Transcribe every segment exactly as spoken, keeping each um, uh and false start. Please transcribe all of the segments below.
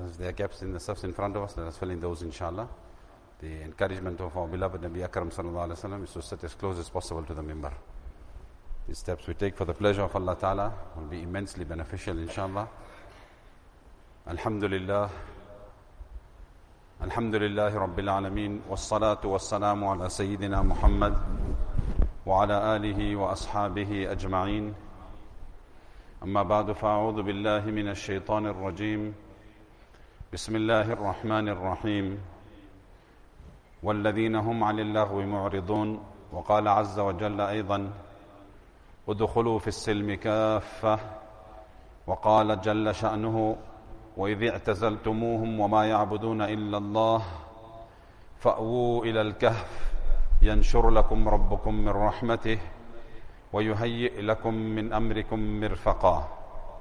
If there are gaps in the steps in front of us, let us fill in those, inshallah. The encouragement of our beloved Nabi Akram sallallahu alaihi wasallam is to sit as close as possible to the mimbar. These steps we take for the pleasure of Allah Ta'ala will be immensely beneficial, inshallah. Alhamdulillah. Alhamdulillahi Rabbil Alameen. Wassalatu wassalamu ala Sayyidina Muhammad wa ala alihi wa ashabihi ajma'een. Amma ba'du fa'a'udhu billahi minash shaitanir rajim. Bismillahir Rahmanir Rahim. والذين هم عن اللغو معرضون وقال عز وجل أيضا ادخلوا في السلم كافة وقال جل شأنه وإذ اعتزلتموهم وما يعبدون إلا الله فأووا إلى الكهف ينشر لكم ربكم من رحمته ويهيئ لكم من أمركم مرفقا.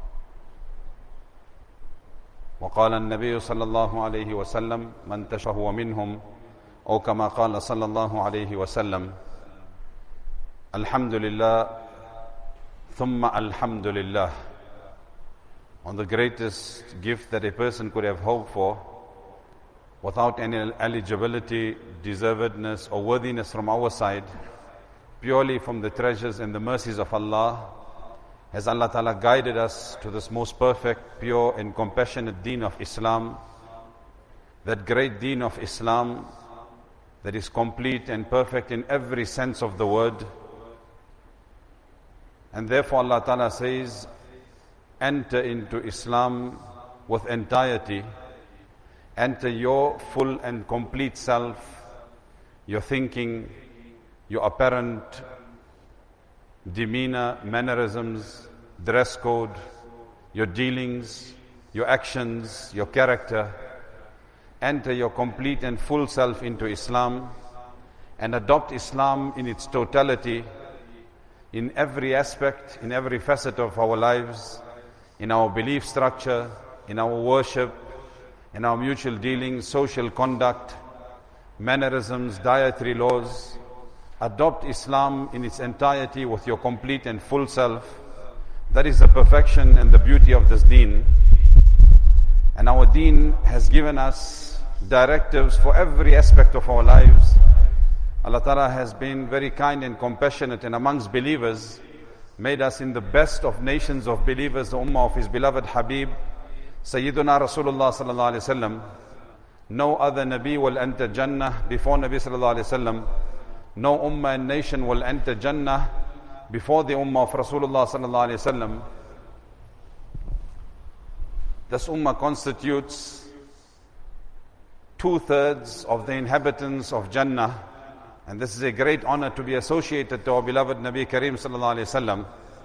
وقال النبي صلى الله عليه وسلم من تشهو منهم أو كما قال صلى الله عليه وسلم الحمد لله ثم الحمد لله. On the greatest gift that a person could have hoped for, without any eligibility, deservedness or worthiness from our side, purely from the treasures and the mercies of Allah, has Allah Ta'ala guided us to this most perfect, pure and compassionate deen of Islam, that great deen of Islam that is complete and perfect in every sense of the word. And therefore Allah Ta'ala says, enter into Islam with entirety, enter your full and complete self, your thinking, your apparent demeanor, mannerisms, dress code, your dealings, your actions, your character. Enter your complete and full self into Islam and adopt Islam in its totality, in every aspect, in every facet of our lives, in our belief structure, in our worship, in our mutual dealings, social conduct, mannerisms, dietary laws. Adopt Islam in its entirety with your complete and full self. That is the perfection and the beauty of this deen. And our deen has given us directives for every aspect of our lives. Allah Ta'ala has been very kind and compassionate, and amongst believers made us in the best of nations of believers, the ummah of His beloved Habib, Sayyiduna Rasulullah Sallallahu Alaihi Wasallam. No other Nabi will enter Jannah before Nabi Sallallahu Alaihi Wasallam. No ummah and nation will enter Jannah before the ummah of Rasulullah Sallallahu Alaihi Wasallam. This ummah constitutes two-thirds of the inhabitants of Jannah. And this is a great honor to be associated to our beloved Nabi Kareem Sallallahu Alaihi Wasallam.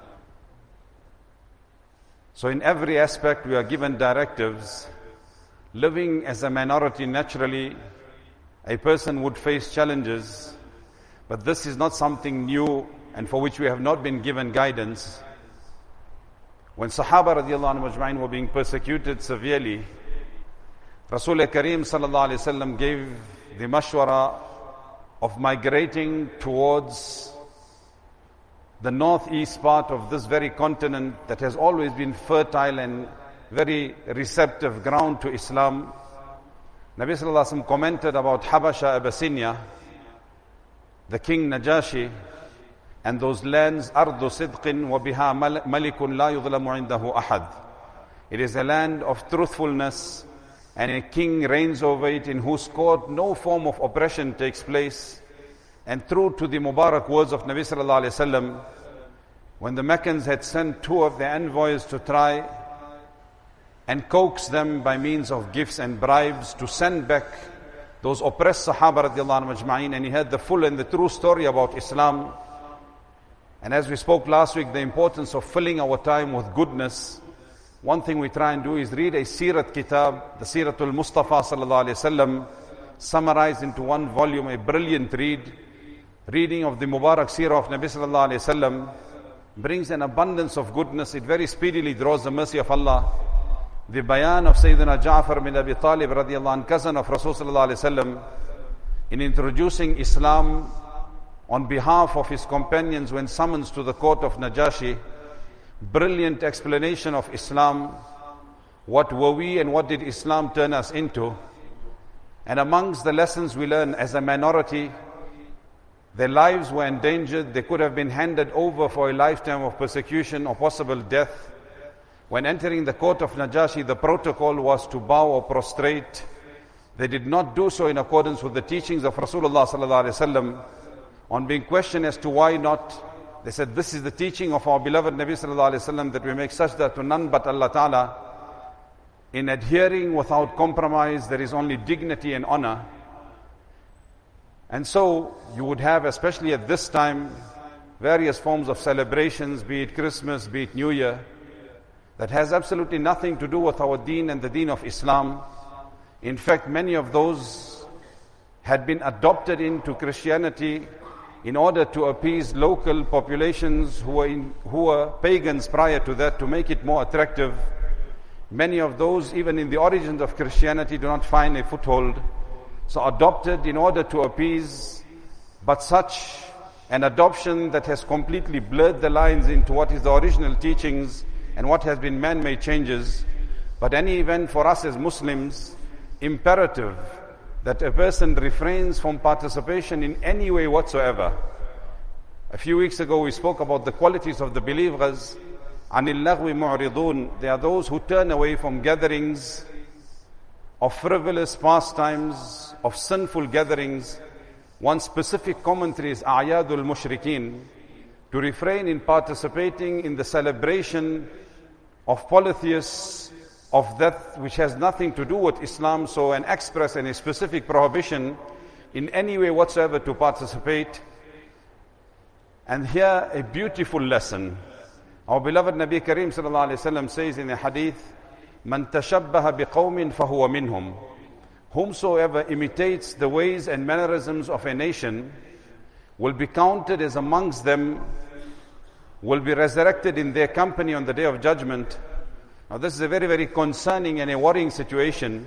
So in every aspect we are given directives. Living as a minority, naturally, a person would face challenges. But this is not something new and for which we have not been given guidance. When Sahaba radiallahu anhu majma'in were being persecuted severely, Rasul Kareem Sallallahu Alaihi Wasallam gave the mashwara of migrating towards the northeast part of this very continent that has always been fertile and very receptive ground to Islam. Nabi Sallallahu Alaihi Wasallam commented about Habasha, Abyssinia, the king Najashi, and those lands, Ardu Sidqin wa biha malikun la yudlamu indahu ahad. It is a land of truthfulness, and a king reigns over it in whose court no form of oppression takes place. And true to the Mubarak words of Nabi Sallallahu Alaihi Wasallam, when the Meccans had sent two of their envoys to try and coax them by means of gifts and bribes to send back those oppressed Sahaba radiallahu anhu majma'in, and he heard the full and the true story about Islam. And as we spoke last week, the importance of filling our time with goodness. One thing we try and do is read a Sirat Kitab, the Siratul Mustafa Sallallahu Alaihi Wasallam, summarized into one volume, a brilliant read. Reading of the Mubarak Sirah of Nabi Sallallahu Alaihi Wasallam brings an abundance of goodness. It very speedily draws the mercy of Allah. The bayan of Sayyidina Ja'far bin Abi Talib radiallahu anhu, cousin of Rasul Sallallahu Alaihi Wasallam, in introducing Islam on behalf of his companions when summoned to the court of Najashi. Brilliant explanation of Islam, What were we and what did Islam turn us into? And amongst the lessons we learn as a minority, their lives were endangered. They could have been handed over for a lifetime of persecution or possible death. When entering the court of Najashi, the protocol was to bow or prostrate. They did not do so in accordance with the teachings of Rasulullah sallallahu alaihi wasallam. On being questioned as to why not, they said, this is the teaching of our beloved Nabi sallallahu alaihi wasallam, that we make sajda to none but Allah Ta'ala. In adhering without compromise, there is only dignity and honor. And so you would have, especially at this time, various forms of celebrations, be it Christmas, be it New Year, that has absolutely nothing to do with our deen and the deen of Islam. In fact, many of those had been adopted into Christianity in order to appease local populations who were, in, who were pagans prior to that, to make it more attractive. Many of those, even in the origins of Christianity, do not find a foothold. So adopted in order to appease, but such an adoption that has completely blurred the lines into what is the original teachings and what has been man-made changes. But any event for us as Muslims, imperative that a person refrains from participation in any way whatsoever. A few weeks ago we spoke about the qualities of the believers. Anil lagwi mu'ridun. They are those who turn away from gatherings of frivolous pastimes, of sinful gatherings. One specific commentary is A'yadul Mushrikeen, to refrain in participating in the celebration of polytheists, of that which has nothing to do with Islam, so an express and a specific prohibition in any way whatsoever to participate. And here a beautiful lesson. Our beloved Nabi Kareem sallallahu alaihi wasallam says in a hadith, "Man tashabbaha biqawmin fahuwa minhum." Whomsoever imitates the ways and mannerisms of a nation will be counted as amongst them, will be resurrected in their company on the day of judgment. Now this is a very, very concerning and a worrying situation.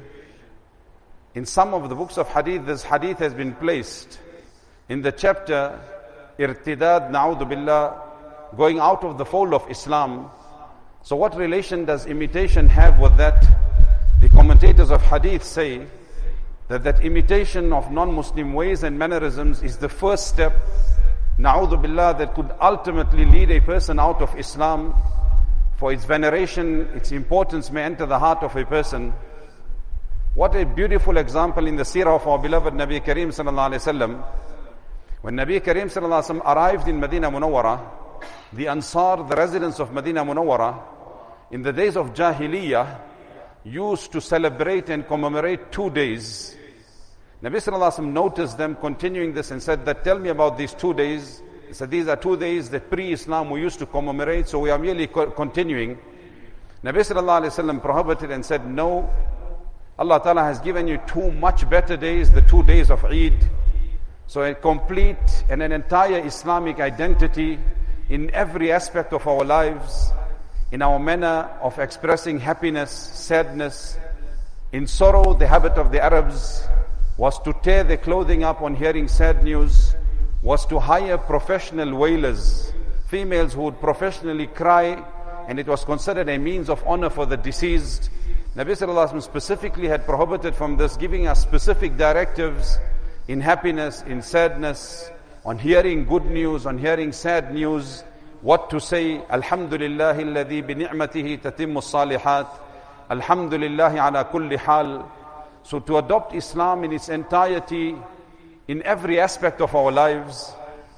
In some of the books of hadith, this hadith has been placed in the chapter Irtidad, Na'udhu Billah, going out of the fold of Islam. So what relation does imitation have with that? The commentators of hadith say that that imitation of non-Muslim ways and mannerisms is the first step, Na'udhu Billah, that could ultimately lead a person out of Islam. For its veneration, its importance may enter the heart of a person. What a beautiful example in the seerah of our beloved Nabi Kareem sallallahu alaihi wasallam. When Nabi Kareem sallallahu alaihi wasallam arrived in Medina Munawwara, the Ansar, the residents of Medina Munawwara, in the days of Jahiliyyah, used to celebrate and commemorate two days. Nabi sallallahu alaihi wasallam noticed them continuing this and said that, tell me about these two days. He said, these are two days that pre-Islam we used to commemorate, so we are merely co- continuing. Nabi sallallahu alaihi wasallam prohibited and said, no, Allah Ta'ala has given you two much better days, the two days of Eid. So a complete and an entire Islamic identity in every aspect of our lives, in our manner of expressing happiness, sadness. In sorrow, the habit of the Arabs was to tear their clothing up on hearing sad news, was to hire professional wailers, females who would professionally cry, and it was considered a means of honor for the deceased. Nabi sallallahu alaihi wasallam specifically had prohibited from this, giving us specific directives in happiness, in sadness, on hearing good news, on hearing sad news, what to say. Alhamdulillahi alladhi bi ni'matihi tatimmu salihat. Alhamdulillahi ala kulli hal. So to adopt Islam in its entirety, in every aspect of our lives,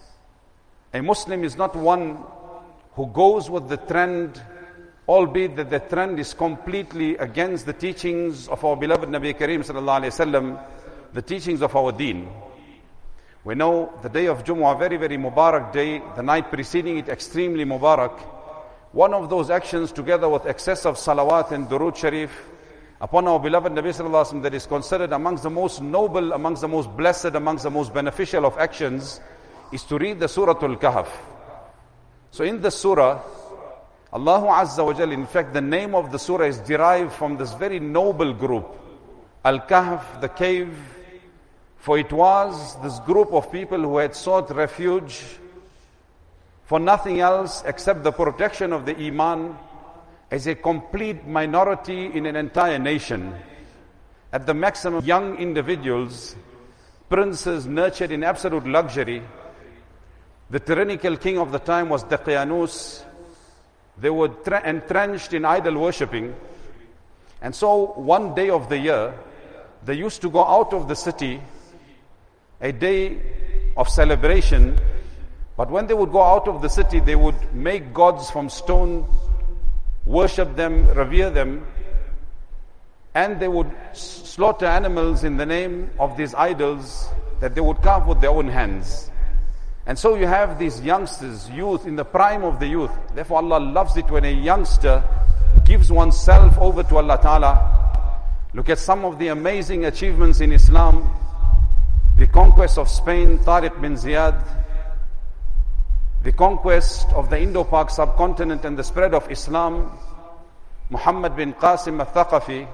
a Muslim is not one who goes with the trend, albeit that the trend is completely against the teachings of our beloved Nabi Kareem sallallahu alaihi wasallam, the teachings of our deen. We know the day of Jumu'ah, very, very Mubarak day, the night preceding it, extremely Mubarak. One of those actions, together with excess of salawat and durood sharif upon our beloved Nabi sallallahu alaihi wasallam, that is considered amongst the most noble, amongst the most blessed, amongst the most beneficial of actions, is to read the Surah Al-Kahf. So in the surah, Allah Azza wa Jal, in fact the name of the surah is derived from this very noble group, Al-Kahf, the cave. For it was this group of people who had sought refuge for nothing else except the protection of the Iman as a complete minority in an entire nation. At the maximum, young individuals, princes nurtured in absolute luxury. The tyrannical king of the time was Daqyanus. They were tra- entrenched in idol worshipping. And so one day of the year, they used to go out of the city, a day of celebration. But when they would go out of the city, they would make gods from stone, worship them, revere them, and they would slaughter animals in the name of these idols that they would carve with their own hands. And so you have these youngsters, youth, in the prime of the youth. Therefore Allah loves it when a youngster gives oneself over to Allah Ta'ala. Look at some of the amazing achievements in Islam. The conquest of Spain, Tariq bin Ziyad. The conquest of the Indo-Pak subcontinent and the spread of Islam, Muhammad bin Qasim al-Thaqafi.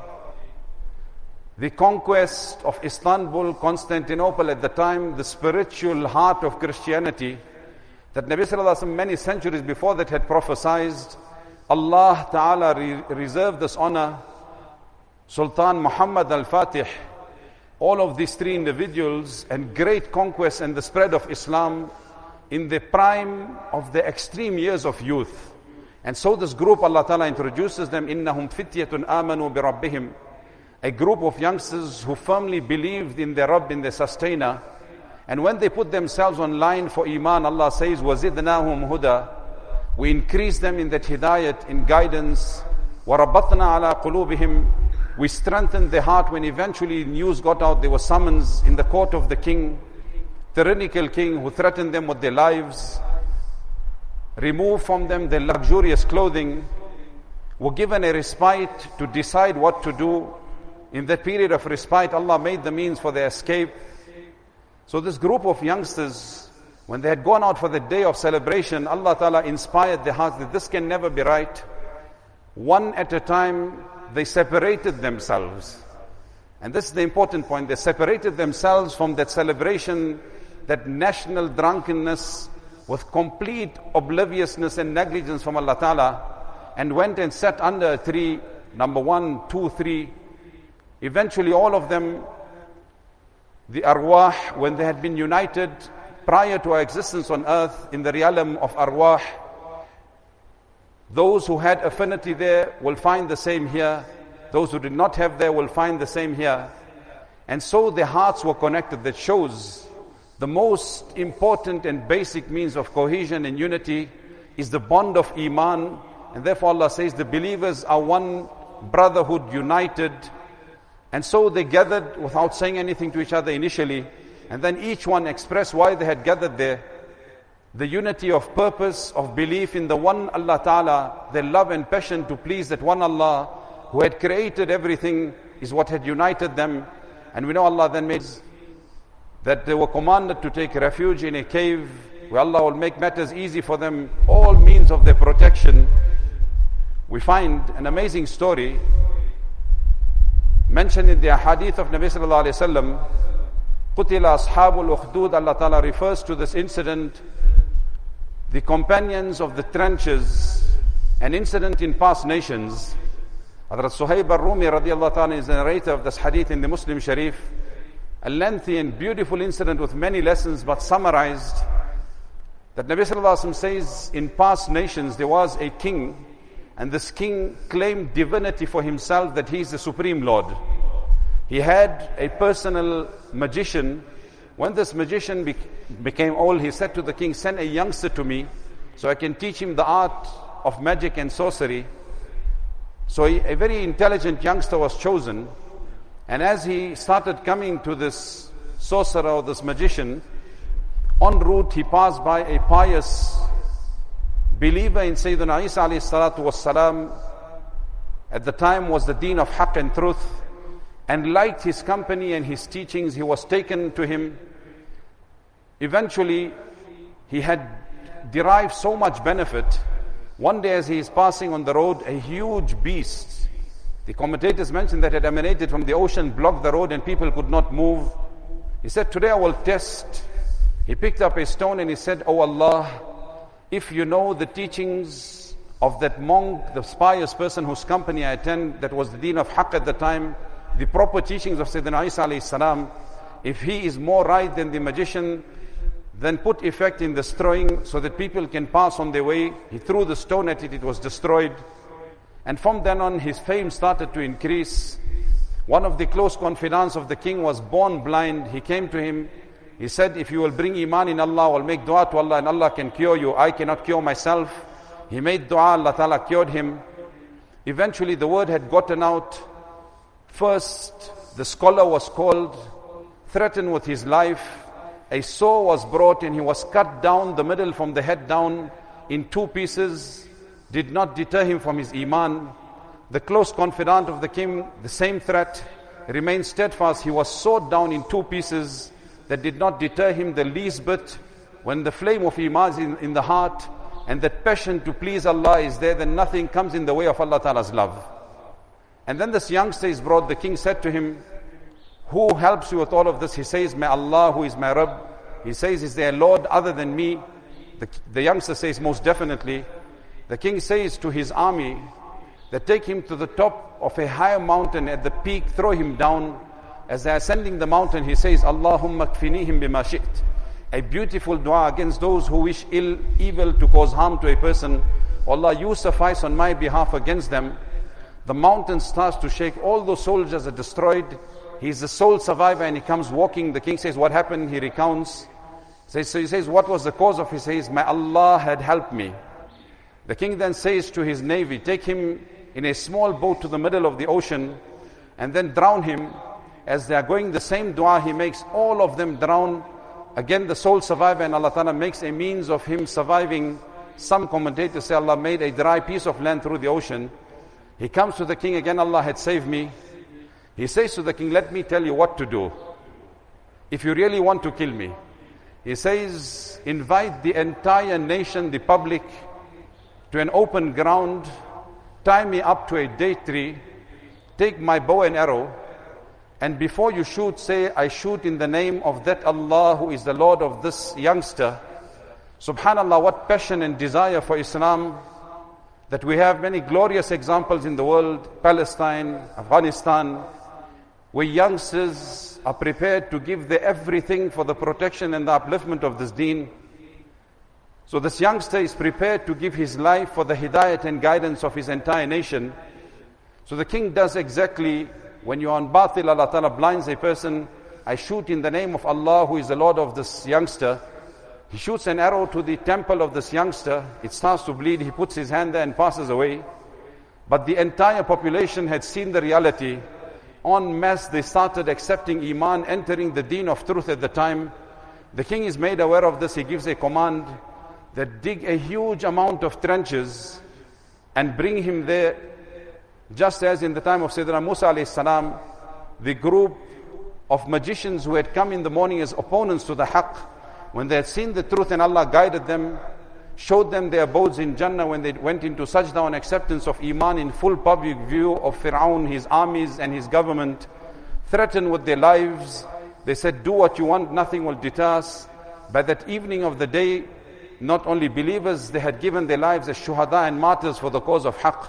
The conquest of Istanbul, Constantinople at the time, the spiritual heart of Christianity, that Nabi Sallallahu Alaihi Wasallam many centuries before that had prophesied. Allah Ta'ala re- reserved this honor. Sultan Muhammad al-Fatih, all of these three individuals, and great conquest and the spread of Islam in the prime of the extreme years of youth. And so this group, Allah Ta'ala introduces them, إِنَّهُمْ فِتْيَةٌ آمَنُوا بِرَبِّهِمْ, a group of youngsters who firmly believed in their Rabb, in their sustainer. And when they put themselves on line for Iman, Allah says, وَزِدْنَاهُمْ هُدًى, we increase them in that hidayat, in guidance. وَرَبَطْنَا عَلَىٰ قُلُوبِهِمْ, we strengthened their heart. When eventually news got out, there was summons in the court of the king, tyrannical king who threatened them with their lives, removed from them their luxurious clothing, were given a respite to decide what to do. In that period of respite, Allah made the means for their escape. So this group of youngsters, when they had gone out for the day of celebration, Allah Ta'ala inspired their hearts that this can never be right. One at a time, they separated themselves. And this is the important point. They separated themselves from that celebration, that national drunkenness, with complete obliviousness and negligence from Allah Ta'ala, and went and sat under a tree, number one, two, three. Eventually all of them, the arwah, when they had been united prior to our existence on earth in the realm of arwah, those who had affinity there will find the same here. Those who did not have there will find the same here. And so their hearts were connected. That shows the most important and basic means of cohesion and unity is the bond of Iman. And therefore Allah says the believers are one brotherhood, united. And so they gathered without saying anything to each other initially. And then each one expressed why they had gathered there. The unity of purpose, of belief in the one Allah Ta'ala, their love and passion to please that one Allah who had created everything is what had united them. And we know Allah then made that they were commanded to take refuge in a cave where Allah will make matters easy for them, all means of their protection. We find an amazing story mentioned in the hadith of Nabi Sallallahu Alaihi Wasallam. Qutila ashabul ukhdud, Allah Ta'ala refers to this incident, the companions of the trenches, an incident in past nations. Hazrat Suhaib al-Rumi radiallahu ta'ala is the narrator of this hadith in the Muslim Sharif. A lengthy and beautiful incident with many lessons, but summarized, that Nabi Sallallahu Alaihi Wasallam says, in past nations there was a king, and this king claimed divinity for himself, that he is the Supreme Lord. He had a personal magician. When this magician be- became old, he said to the king, send a youngster to me so I can teach him the art of magic and sorcery. So he, a very intelligent youngster was chosen. And as he started coming to this sorcerer or this magician, en route he passed by a pious believer in Sayyidina Isa alayhi salatu was salam. At the time was the deen of haqq and truth, and liked his company and his teachings. He was taken to him. Eventually he had derived so much benefit. One day as he is passing on the road, a huge beast, the commentators mentioned that had emanated from the ocean, blocked the road and people could not move. He said, today I will test. He picked up a stone and he said, Oh Allah, if you know the teachings of that monk, the pious person whose company I attend, that was the deen of haqq at the time, the proper teachings of Sayyidina Isa alayhi salam, if he is more right than the magician, then put effect in destroying so that people can pass on their way. He threw the stone at it, it was destroyed. And from then on, his fame started to increase. One of the close confidants of the king was born blind. He came to him. He said, if you will bring iman in Allah, I will make dua to Allah and Allah can cure you. I cannot cure myself. He made dua, Allah Ta'ala cured him. Eventually the word had gotten out. First, the scholar was called, threatened with his life. A saw was brought and he was cut down the middle from the head down in two pieces. Did not deter him from his iman. The close confidant of the king, the same threat, remained steadfast. He was sawed down in two pieces. That did not deter him the least bit. When the flame of iman is in, in the heart and that passion to please Allah is there, then nothing comes in the way of Allah Ta'ala's love. And then this youngster is brought. The king said to him, who helps you with all of this? He says, may Allah who is my Rabb. He says, is there a Lord other than me? The, the youngster says, most definitely. The king says to his army, that take him to the top of a higher mountain at the peak, throw him down. As they are ascending the mountain, he says, Allahumma kfinihim bima shi't. A beautiful dua against those who wish ill, evil to cause harm to a person. Allah, you suffice on my behalf against them. The mountain starts to shake. All those soldiers are destroyed. He is the sole survivor and he comes walking. The king says, what happened? He recounts. So he says, what was the cause of it? He says, may Allah had helped me. The king then says to his navy, take him in a small boat to the middle of the ocean and then drown him. As they are going the same dua, he makes all of them drown. Again, the sole survivor, and Allah Ta'ala makes a means of him surviving. Some commentators say Allah made a dry piece of land through the ocean. He comes to the king again, Allah had saved me. He says to the king, let me tell you what to do. If you really want to kill me. He says, invite the entire nation, the public, to an open ground, tie me up to a date tree, take my bow and arrow, and before you shoot, say, I shoot in the name of that Allah who is the Lord of this youngster. Subhanallah, what passion and desire for Islam, that we have many glorious examples in the world, Palestine, Afghanistan, where youngsters are prepared to give their everything for the protection and the upliftment of this deen. So this youngster is prepared to give his life for the hidayat and guidance of his entire nation. So the king does exactly, when you are on batil, Allah Ta'ala blinds a person. I shoot in the name of Allah who is the Lord of this youngster. He shoots an arrow to the temple of this youngster. It starts to bleed. He puts his hand there and passes away. But the entire population had seen the reality. En masse, they started accepting Iman, entering the deen of truth at the time. The king is made aware of this. He gives a command that dig a huge amount of trenches and bring him there. Just as in the time of Sayyidina Musa alayhi salam, the group of magicians who had come in the morning as opponents to the haqq, when they had seen the truth and Allah guided them, showed them their abodes in Jannah, when they went into sajda and acceptance of Iman in full public view of Fir'aun, his armies and his government, threatened with their lives. They said, do what you want, nothing will deter us. By that evening of the day, not only believers, they had given their lives as shuhada and martyrs for the cause of haqq.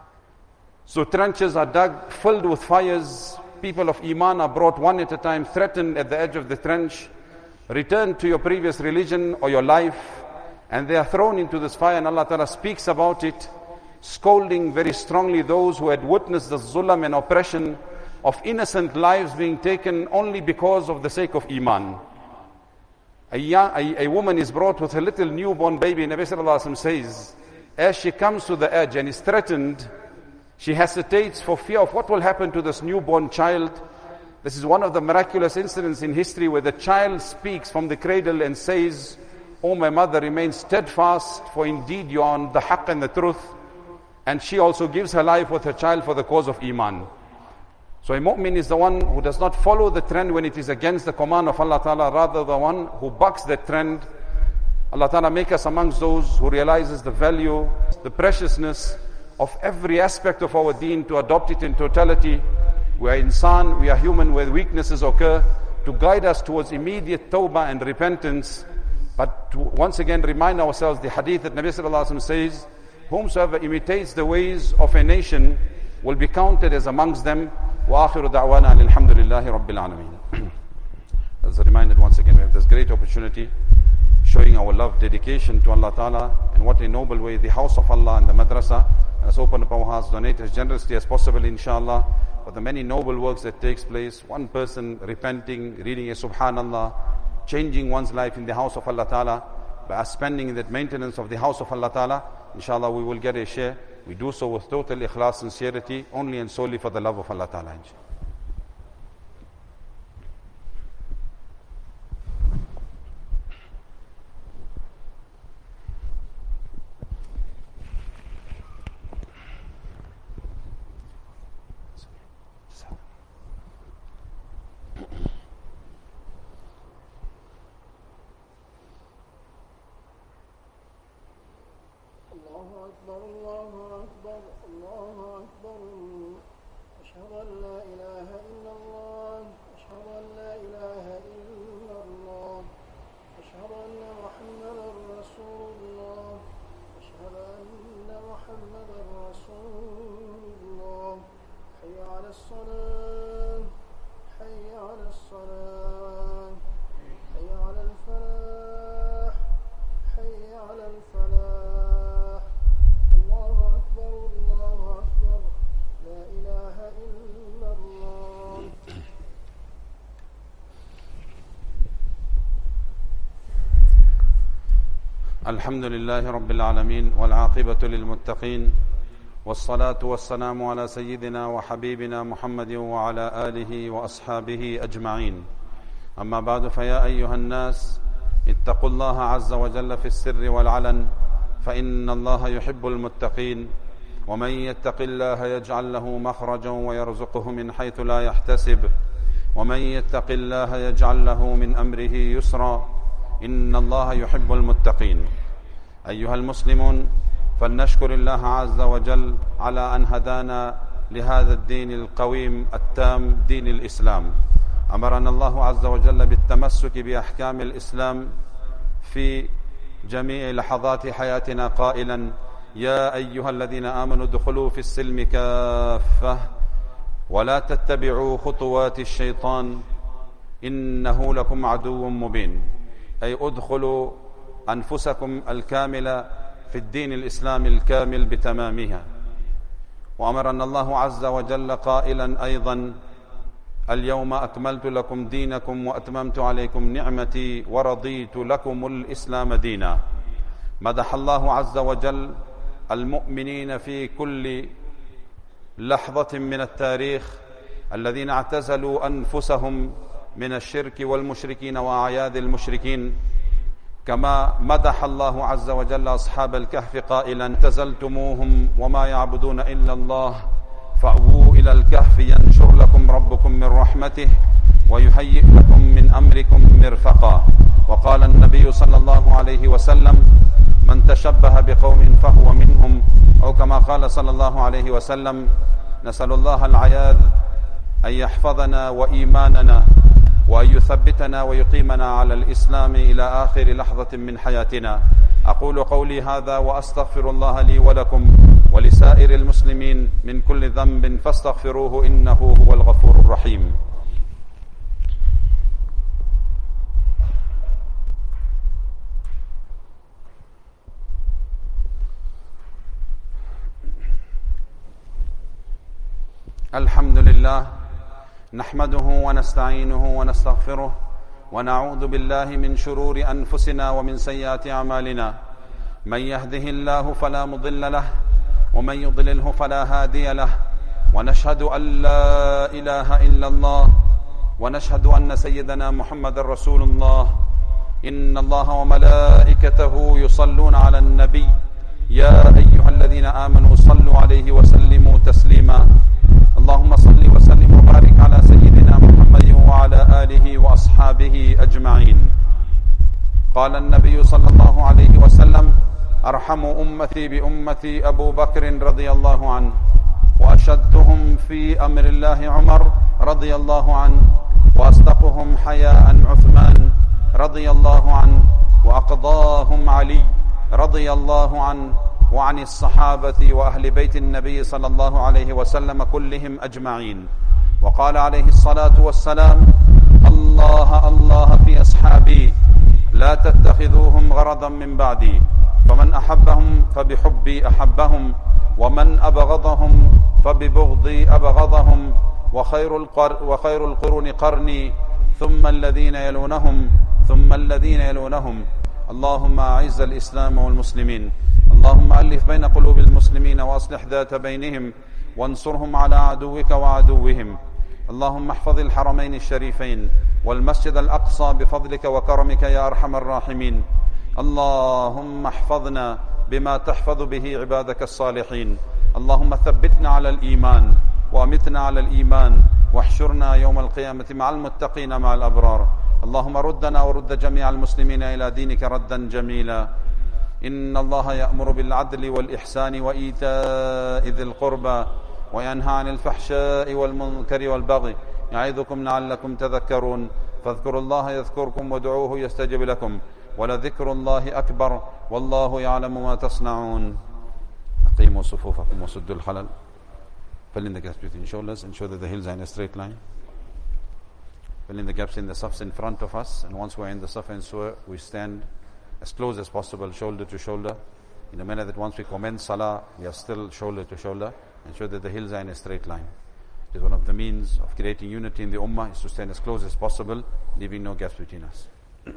So trenches are dug, filled with fires. People of Iman are brought one at a time, threatened at the edge of the trench. Return to your previous religion or your life. And they are thrown into this fire, and Allah Ta'ala speaks about it, scolding very strongly those who had witnessed the zulam and oppression of innocent lives being taken only because of the sake of Iman. A, young, a, a woman is brought with a little newborn baby, and Nabi Sallallahu Alaihi Wasallam says, as she comes to the edge and is threatened, she hesitates for fear of what will happen to this newborn child. This is one of the miraculous incidents in history where the child speaks from the cradle and says, O my mother, remain steadfast, for indeed you are on the haqq and the truth. And she also gives her life with her child for the cause of Iman. So a mu'min is the one who does not follow the trend when it is against the command of Allah Ta'ala, rather the one who bucks that trend. Allah Ta'ala make us amongst those who realizes the value, the preciousness of every aspect of our deen, to adopt it in totality. We are insan, we are human, where weaknesses occur, to guide us towards immediate tawbah and repentance. But to once again remind ourselves the hadith that Nabi Sallallahu Alaihi Wasallam says, whomsoever imitates the ways of a nation will be counted as amongst them. وآخر دعوانا الحمد لله رب العالمين. As reminded once again, we have this great opportunity showing our love, dedication to Allah Ta'ala, and what a noble way the house of Allah and the madrasa. Let's open up our hearts, donate as generously as possible, inshallah, for the many noble works that takes place. One person repenting, reading a subhanallah, changing one's life in the house of Allah Ta'ala, by us spending in that maintenance of the house of Allah Ta'ala, inshallah we will get a share. We do so with total ikhlas, sincerity, only and solely for the love of Allah Ta'ala, inshallah. الحمد لله رب العالمين والعاقبة للمتقين والصلاة والسلام على سيدنا وحبيبنا محمد وعلى آله وأصحابه أجمعين. أما بعد، فيا أيها الناس اتقوا الله عز وجل في السر والعلن، فإن الله يحب المتقين. ومن يتق الله يجعل له مخرجا ويرزقه من حيث لا يحتسب، ومن يتق الله يجعل له من أمره يسرا، إن الله يحب المتقين. أيها المسلمون، فلنشكر الله عز وجل على أن هدانا لهذا الدين القويم التام، دين الإسلام. أمرنا الله عز وجل بالتمسك بأحكام الإسلام في جميع لحظات حياتنا قائلا: يا أيها الذين آمنوا ادخلوا في السلم كافة ولا تتبعوا خطوات الشيطان إنه لكم عدو مبين. أي ادخلوا أنفسكم الكاملة في الدين الإسلامي الكامل بتمامها. وأمرنا الله عز وجل قائلا أيضا: اليوم أكملت لكم دينكم وأتممت عليكم نعمتي ورضيت لكم الإسلام دينا. مدح الله عز وجل المؤمنين في كل لحظة من التاريخ الذين اعتزلوا أنفسهم من الشرك والمشركين وأعياد المشركين، كما مدح الله عز وجل أصحاب الكهف قائلا: اعتزلتموهم وما يعبدون إلا الله فأووا إلى الكهف ينشر لكم ربكم من رحمته ويهيئ لكم من أمركم مرفقا. وقال النبي صلى الله عليه وسلم: من تشبه بقوم فهو منهم، أو كما قال صلى الله عليه وسلم: نسأل الله العياذ أن يحفظنا وإيماننا وأن يثبتنا ويقيمنا على الإسلام إلى آخر لحظة من حياتنا. أقول قولي هذا وأستغفر الله لي ولكم ولسائر المسلمين من كل ذنب فاستغفروه إنه هو الغفور الرحيم. الحمد لله نحمده ونستعينه ونستغفره ونعوذ بالله من شرور أنفسنا ومن سيئات أعمالنا. من يهده الله فلا مضل له ومن يضلله فلا هادي له، ونشهد أن لا إله إلا الله ونشهد أن سيدنا محمد رسول الله. إن الله وملائكته يصلون على النبي يا أيها الذين آمنوا صلوا عليه وسلموا تسليما. اللهم صل وسلم وبارك على سيدنا محمد وعلى آله وأصحابه أجمعين. قال النبي صلى الله عليه وسلم: أرحم أمتي بأمتي أبو بكر رضي الله عنه، وأشدهم في أمر الله عمر رضي الله عنه، وأصدقهم حياء عثمان رضي الله عنه، وأقضاهم علي رضي الله عنه، وعن الصحابة وأهل بيت النبي صلى الله عليه وسلم كلهم أجمعين. وقال عليه الصلاة والسلام: الله الله في أصحابي لا تتخذوهم غرضا من بعدي، فمن أحبهم فبحبي أحبهم، ومن أبغضهم فببغضي أبغضهم، وخير, القر وخير القرون قرني، ثم الذين يلونهم ثم الذين يلونهم. اللهم أعز الإسلام والمسلمين، اللهم ألف بين قلوب المسلمين وأصلح ذات بينهم، وانصرهم على عدوك وعدوهم. اللهم احفظ الحرمين الشريفين والمسجد الأقصى بفضلك وكرمك يا أرحم الراحمين. اللهم احفظنا بما تحفظ به عبادك الصالحين. اللهم ثبتنا على الإيمان وأمتنا على الإيمان، واحشرنا يوم القيامة مع المتقين مع الأبرار. اللهم ردنا ورد جميع المسلمين إلى دينك ردا جميلا. إن الله يأمر بالعدل والإحسان وإيتاء ذي القربى وينهى عن الفحشاء والمنكر والبغي، يعظكم لعلكم تذكرون. فاذكروا الله يذكركم وادعوه يستجب لكم، ولذكر الله أكبر والله يعلم ما تصنعون. أقيموا صفوفكم وسدوا الخلل. Fill in the gaps between shoulders. Ensure that the heels are in a straight line. Fill in the gaps in the safs in front of us. And once we're in the saf and surah, we stand as close as possible, shoulder to shoulder, in a manner that once we commence salah, we are still shoulder to shoulder. Ensure that the heels are in a straight line. It is one of the means of creating unity in the ummah, is to stand as close as possible, leaving no gaps between us.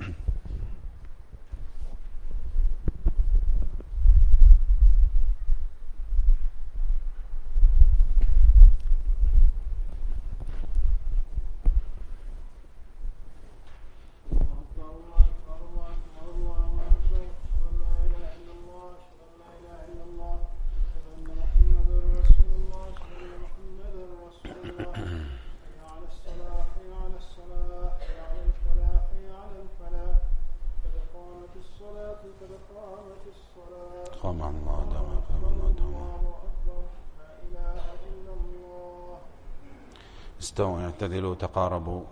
استووا اعتدلوا تقاربوا.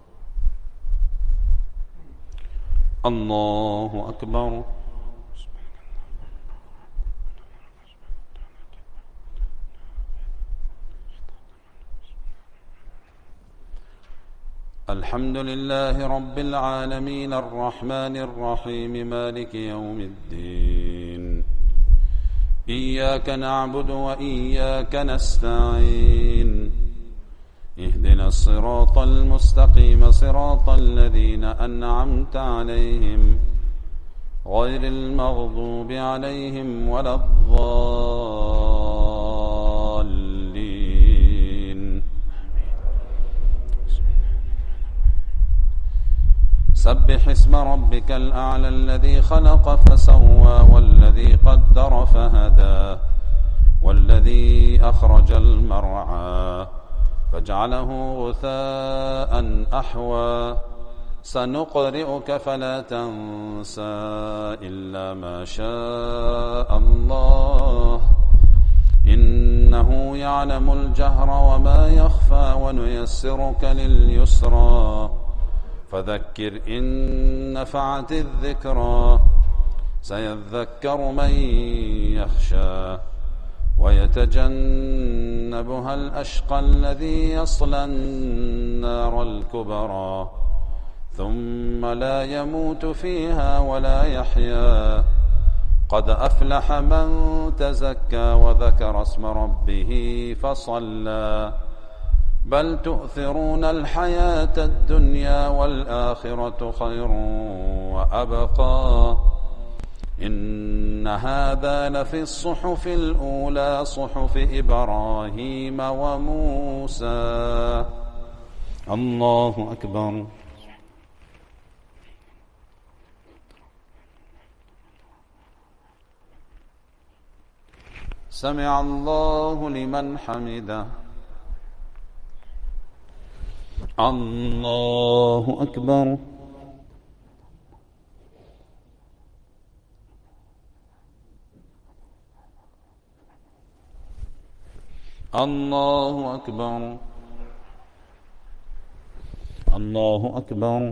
الله أكبر. الحمد لله رب العالمين الرحمن الرحيم مالك يوم الدين. إياك نعبد وإياك نستعين. اهدنا الصراط المستقيم صراط الذين أنعمت عليهم غير المغضوب عليهم ولا الضالين. سبح اسم ربك الأعلى الذي خلق فسوى والذي قدر فهدى والذي أخرج المرعى فجعله غثاء أحوى. سنقرئك فلا تنسى إلا ما شاء الله إنه يعلم الجهر وما يخفى ونيسرك لليسرى فذكر إن نفعت الذكرى سيذكر من يخشى ويتجنبها الأشقى الذي يصلى النار الكبرى ثم لا يموت فيها ولا يحيا. قد أفلح من تزكى وذكر اسم ربه فصلى بل تؤثرون الحياة الدنيا والآخرة خير وأبقى. إن هذا لفي الصحف الأولى صحف إبراهيم وموسى. الله أكبر. سمع الله لمن حمده. الله أكبر. الله أكبر. الله أكبر.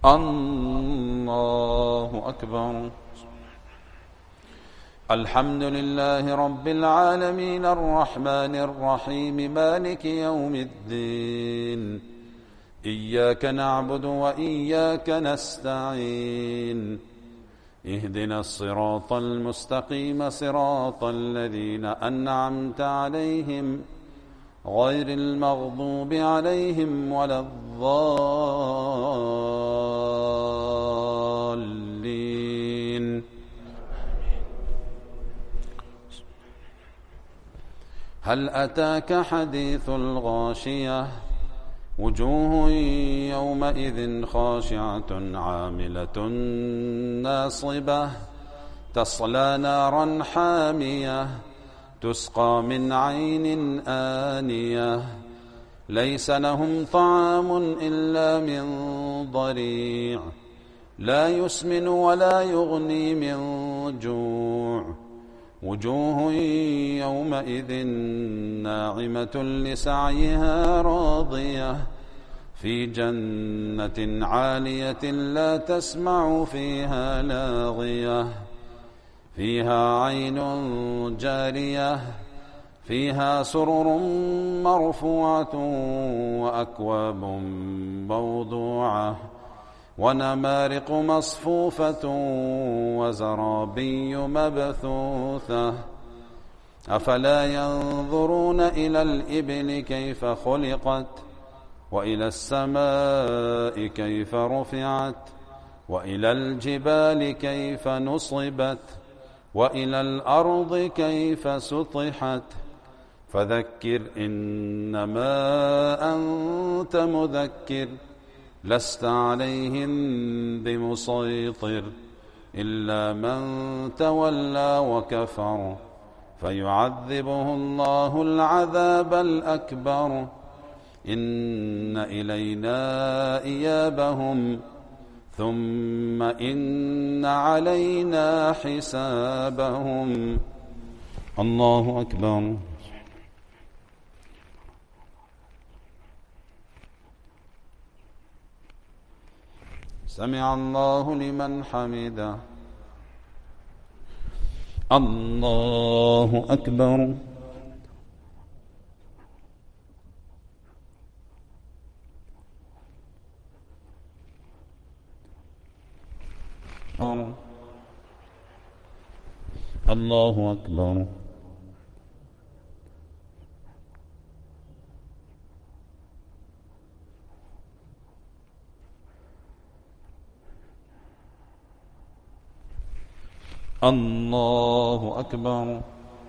الله أكبر. الحمد لله رب العالمين الرحمن الرحيم مالك يوم الدين. إياك نعبد وإياك نستعين. اهدنا الصراط المستقيم صراط الذين أنعمت عليهم غير المغضوب عليهم ولا الضالين. هل أتاك حديث الغاشية؟ وجوه يومئذ خاشعة عاملة ناصبة تصلى نارا حامية تسقى من عين آنية ليس لهم طعام إلا من ضريع لا يسمن ولا يغني من جوع. وجوه يومئذ ناعمة لسعيها راضية في جنة عالية لا تسمع فيها لاغية فيها عين جارية فيها سرر مرفوعة وأكواب موضوعة ونمارق مصفوفة وزرابي مبثوثة. أفلا ينظرون إلى الإبل كيف خلقت وإلى السماء كيف رفعت وإلى الجبال كيف نصبت وإلى الأرض كيف سطحت. فذكر إنما أنت مذكر لست عليهم بمسيطر إلا من تولى وكفر فيعذبه الله العذاب الأكبر. إن إلينا إيابهم ثم إن علينا حسابهم. الله أكبر. سمع الله لمن حمده. الله أكبر. الله أكبر. الله أكبر.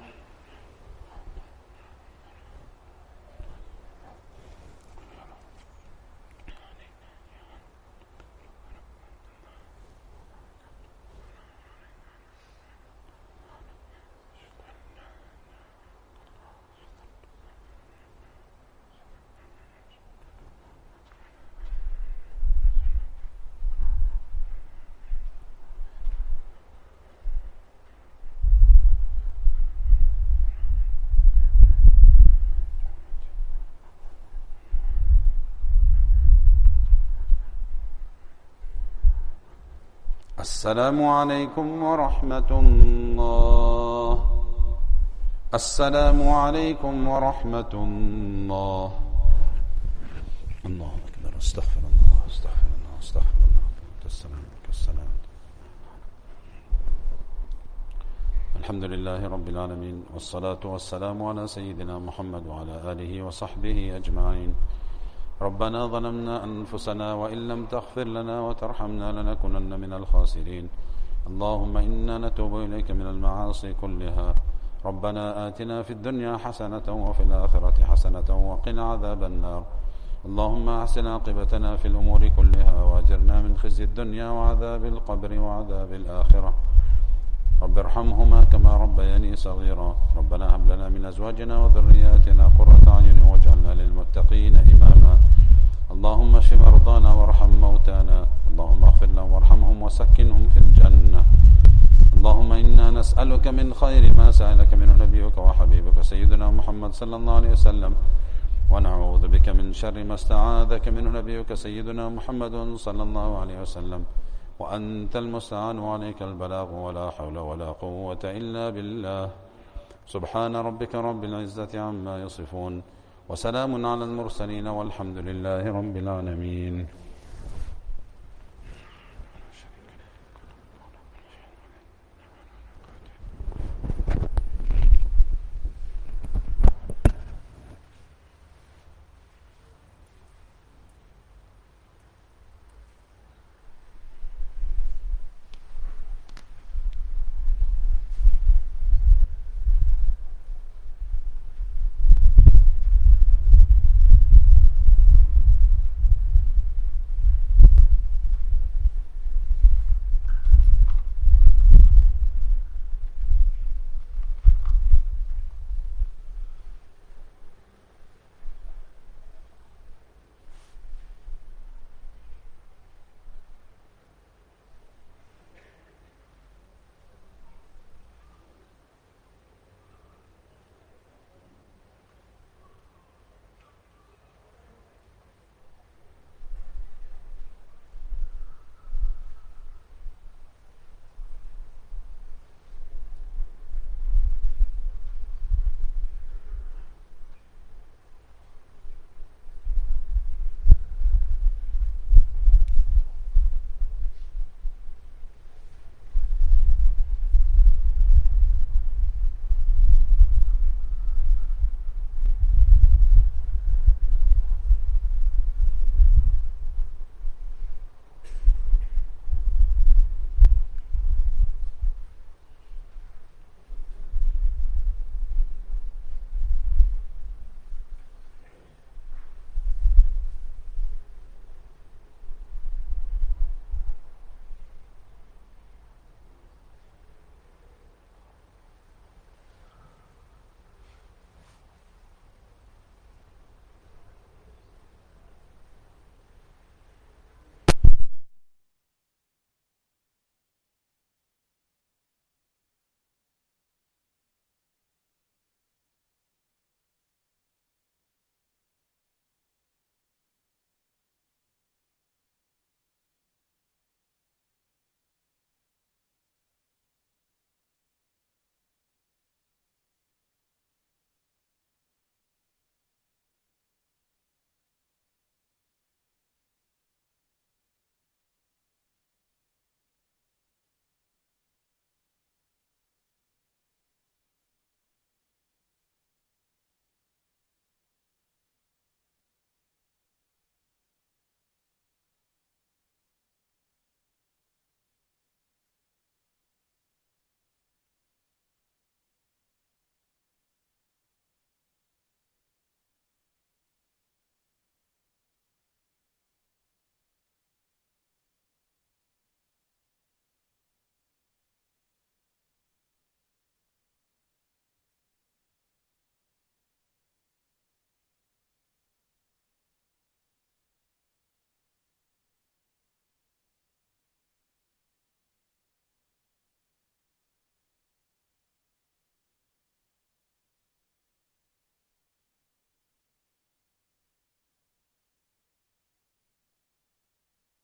السلام عليكم ورحمة الله. السلام عليكم ورحمة الله. الله أكبر. استغفر الله استغفر الله استغفر الله. السلام السلام. الحمد لله رب العالمين والصلاة والسلام على سيدنا محمد وعلى آله وصحبه أجمعين. ربنا ظلمنا أنفسنا وإن لم تغفر لنا وترحمنا لنكونن من الخاسرين. اللهم إنا نتوب إليك من المعاصي كلها. ربنا آتنا في الدنيا حسنة وفي الآخرة حسنة وقنا عذاب النار. اللهم أحسن عاقبتنا في الأمور كلها وأجرنا من خزي الدنيا وعذاب القبر وعذاب الآخرة. رب ارحمهما كما ربياني صغيرا. ربنا هب لنا من أزواجنا وذرياتنا قرة أعين واجعلنا للمتقين إماما. اللهم اشف مرضانا وارحم موتانا. اللهم اغفر لهم وارحمهم وسكنهم في الجنة. اللهم إنا نسألك من خير ما سألك منه نبيك وحبيبك سيدنا محمد صلى الله عليه وسلم ونعوذ بك من شر ما استعاذك منه نبيك سيدنا محمد صلى الله عليه وسلم، وأنت المستعان وعليك البلاغ، ولا حول ولا قوة إلا بالله. سبحان ربك رب العزة عما يصفون، وسلام على المرسلين، والحمد لله رب العالمين.